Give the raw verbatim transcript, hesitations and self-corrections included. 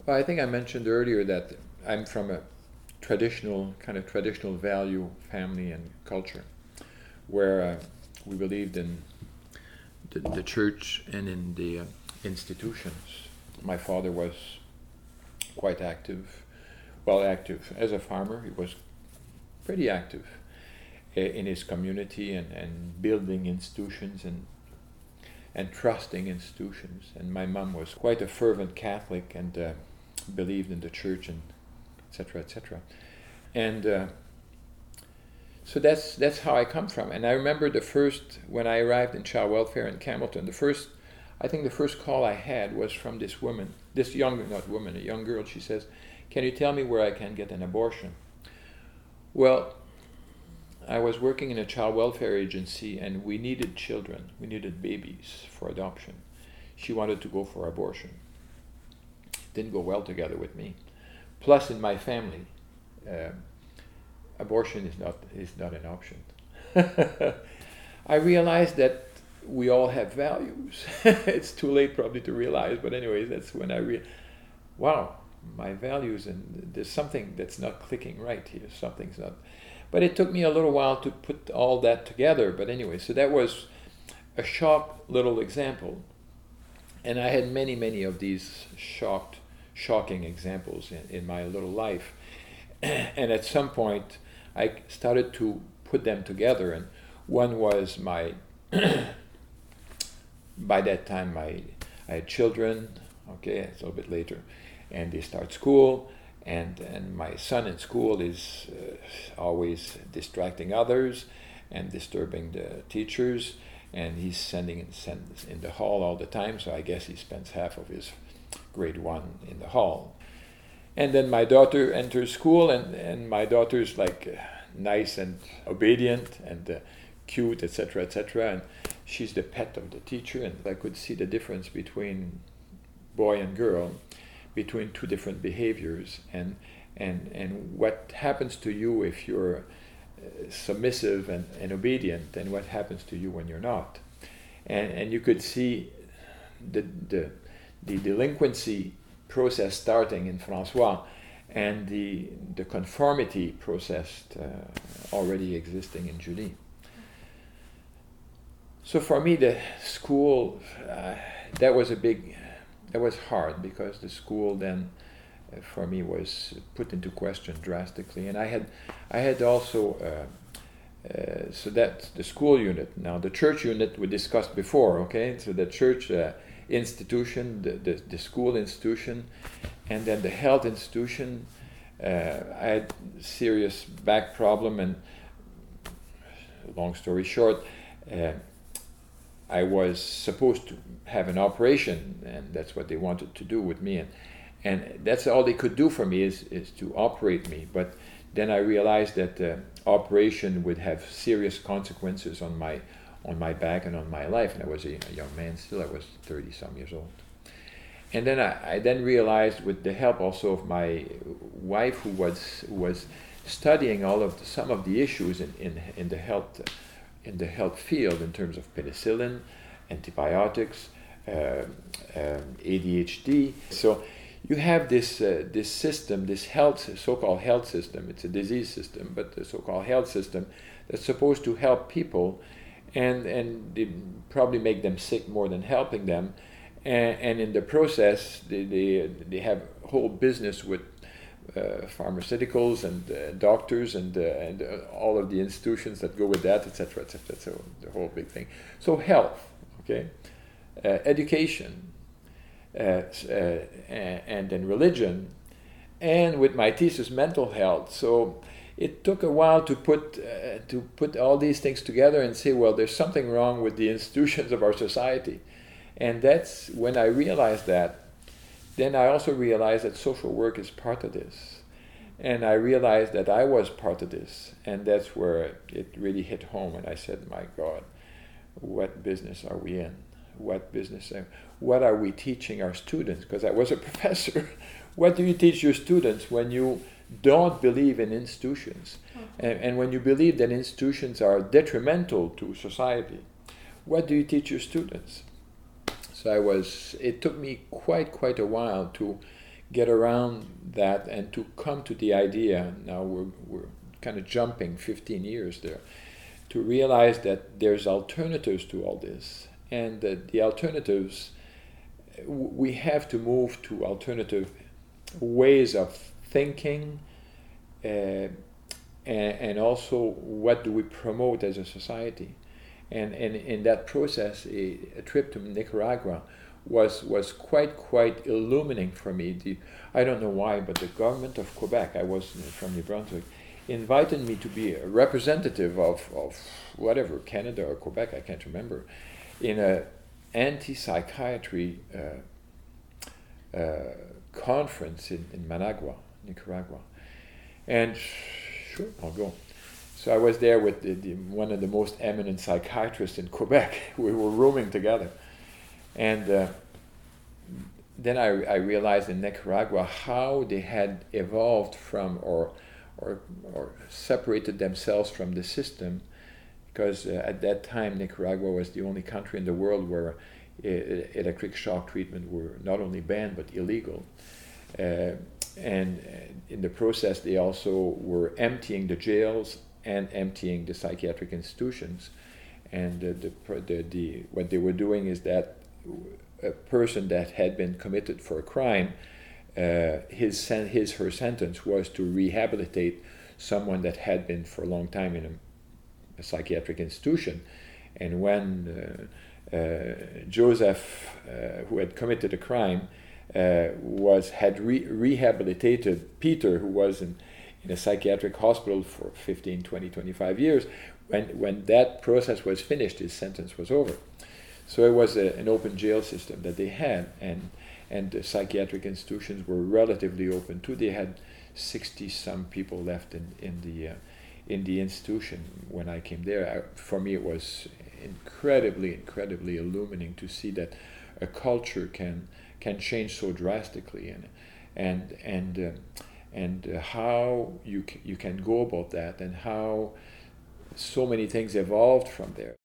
Well, I think I mentioned earlier that I'm from a traditional, kind of traditional value family and culture where uh, we believed in the, the church and in the uh, institutions. My father was quite active, well, active as a farmer. He was pretty active uh, in his community and, and building institutions and and trusting institutions. And my mom was quite a fervent Catholic and uh, believed in the church and et cetera, et cetera. And uh, so that's that's how I come from. And I remember the first, when I arrived in child welfare in Campbellton, the first, I think the first call I had was from this woman, this young, not woman, a young girl. She says, "Can you tell me where I can get an abortion?" Well, I was working in a child welfare agency and we needed children, we needed babies for adoption. She wanted to go for abortion. Didn't go well together with me. Plus, in my family, uh, abortion is not is not an option. I realized that we all have values. It's too late probably to realize, but anyways, that's when I re wow, my values, and there's something that's not clicking right here. Something's not. But it took me a little while to put all that together. But anyway, so that was a shock little example. And I had many, many of these shocked, shocking examples in, in my little life. And at some point, I started to put them together. And one was my, by that time, my, I had children, okay, it's a little bit later, and they start school. And, and my son in school is uh, always distracting others and disturbing the teachers, and he's sending in, send in the hall all the time, so I guess he spends half of his grade one in the hall. And then my daughter enters school, and, and my daughter's like uh, nice and obedient and uh, cute, et cetera, et cetera, and she's the pet of the teacher, and I could see the difference between boy and girl, between two different behaviors, and and and what happens to you if you're uh, submissive and, and obedient, and what happens to you when you're not. And and you could see the the, the delinquency process starting in Francois, and the the conformity process uh, already existing in Julie. So for me, the school, uh, that was a big That was hard, because the school then, uh, for me, was put into question drastically, and I had, I had also, uh, uh, so that's the school unit. Now the church unit we discussed before, okay? So the church uh, institution, the, the the school institution, and then the health institution. Uh, I had serious back problem, and long story short. Uh, I was supposed to have an operation, and that's what they wanted to do with me, and and that's all they could do for me is is to operate me. But then I realized that the operation would have serious consequences on my on my back and on my life, and I was a, a young man still. I was thirty some years old, and then I, I then realized, with the help also of my wife, who was who was studying all of the, some of the issues in in, in the health. in the health field in terms of penicillin, antibiotics, uh, um, A D H D. So you have this uh, this system, this health, so-called health system. It's a disease system, but the so-called health system that's supposed to help people, and and they probably make them sick more than helping them. And, and in the process, they, they they have a whole business with Uh, pharmaceuticals and uh, doctors and uh, and uh, all of the institutions that go with that, et cetera, et cetera. So the whole big thing. So health, okay, uh, education, uh, uh, and then religion, and with my thesis, mental health. So it took a while to put uh, to put all these things together and say, well, there's something wrong with the institutions of our society, and that's when I realized that. Then I also realized that social work is part of this. And I realized that I was part of this. And that's where it really hit home. And I said, my God, what business are we in? What business? What are we teaching our students? Because I was a professor. What do you teach your students when you don't believe in institutions? Mm-hmm. And, and when you believe that institutions are detrimental to society? What do you teach your students? So I was, it took me quite, quite a while to get around that and to come to the idea, now we're, we're kind of jumping fifteen years there, to realize that there's alternatives to all this, and that the alternatives, we have to move to alternative ways of thinking, uh, and, and also what do we promote as a society. And, and in that process, a, a trip to Nicaragua was was quite quite illuminating for me. The, I don't know why, but the government of Quebec, I was from New Brunswick, invited me to be a representative of, of whatever, Canada or Quebec, I can't remember, in a anti-psychiatry uh, uh, conference in, in Managua, Nicaragua. And sure, I'll go. So I was there with the, the, one of the most eminent psychiatrists in Quebec. We were rooming together. And uh, then I, I realized in Nicaragua how they had evolved from or, or, or separated themselves from the system, because uh, at that time Nicaragua was the only country in the world where uh, electric shock treatment were not only banned but illegal. Uh, and in the process they also were emptying the jails and emptying the psychiatric institutions. And uh, the, the, the, what they were doing is that a person that had been committed for a crime, uh, his, sen- his her sentence was to rehabilitate someone that had been for a long time in a, a psychiatric institution. And when uh, uh, Joseph, uh, who had committed a crime, uh, was had re- rehabilitated Peter, who was in in a psychiatric hospital for fifteen, twenty, twenty-five years, when, when that process was finished, his sentence was over. So it was a, an open jail system that they had, and and the psychiatric institutions were relatively open too. They had sixty some people left in, in the uh, in the institution when I came there. I, for me, it was incredibly, incredibly illuminating to see that a culture can can change so drastically, and and and. Uh, and uh, how you c- you can go about that, and how so many things evolved from there.